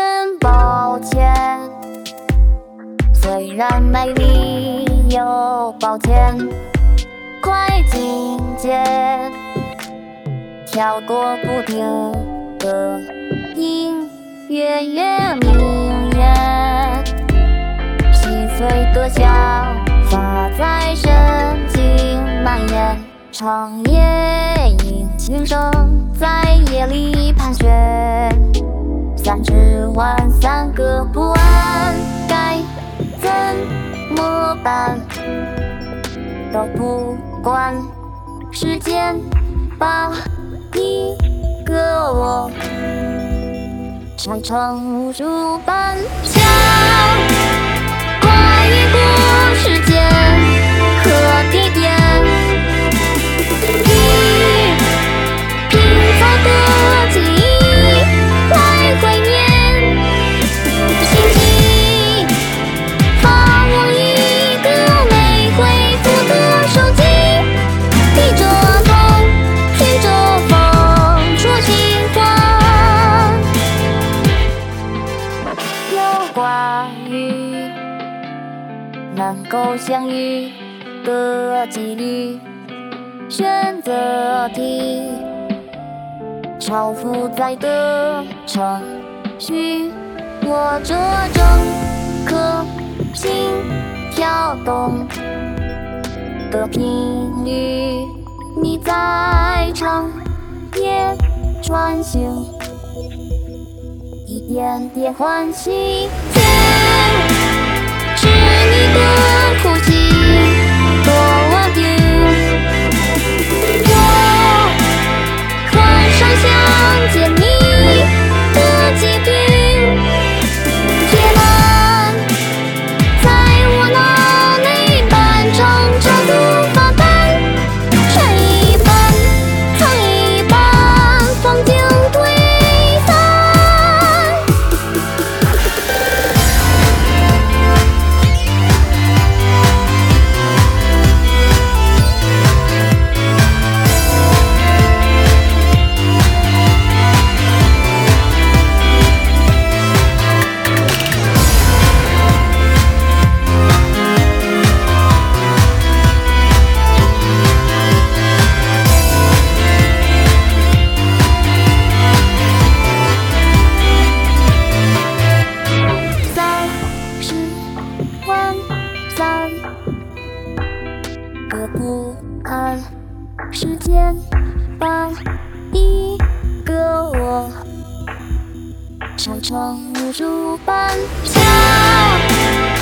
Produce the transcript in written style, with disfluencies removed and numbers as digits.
声抱歉，虽然美丽又抱歉，快进阶，跳过不停的音乐乐鸣言，细碎的想法在神经蔓延，长夜引琴声在夜里盘旋，30万3个不安，该怎么办？都不管，时间把一个我拆成无数般想，跨越过时间和地点，拼凑的记忆来怀念，星际发我一个没回复的手机，逆着风，听着风说情话，有关于能够相遇的几率，选择题超负载的程序，我这整颗心跳动的频率，你在长夜穿行，一点点唤醒，天是你的呼吸多稳定，我患上想见你的疾病，贴满在我脑内漫长长度发斑，剩一半藏一半，风景推散。30万3个不安，时间把一个我拆成无数般想。